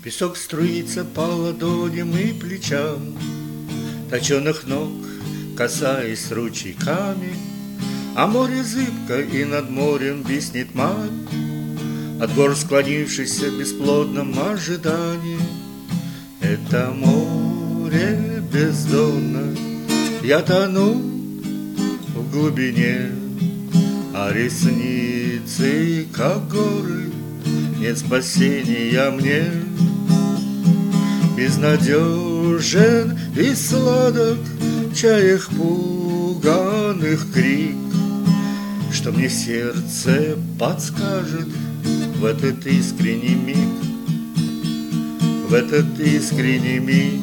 Песок струится по ладоням и плечам, точеных ног касаясь ручейками, а море зыбко, и над морем виснет маль, от гор склонившихся в бесплодном ожидании. Это море бездонно, я тону в глубине, а ресницы, как горы, нет спасения мне. Безнадежен и сладок чаек пуганых крик, что мне сердце подскажет в этот искренний миг, в этот искренний миг.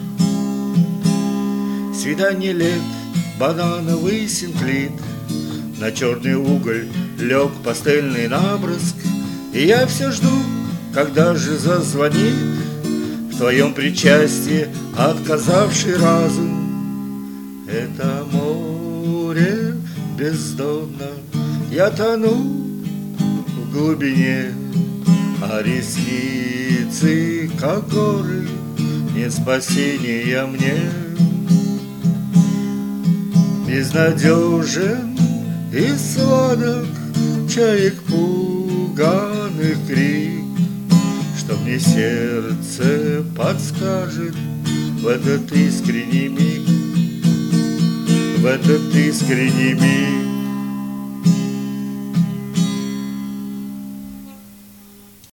Свидание лет, банановый синклит, на черный уголь лег пастельный наброск, и я все жду, когда же зазвонит в твоем причастии отказавший разум. Это море бездонно, я тону в глубине, а ресницы, как горы, нет спасения мне. Безнадежен и сладок чаек пуганых крик, что мне сердце подскажет в этот искренний миг, в этот искренний миг.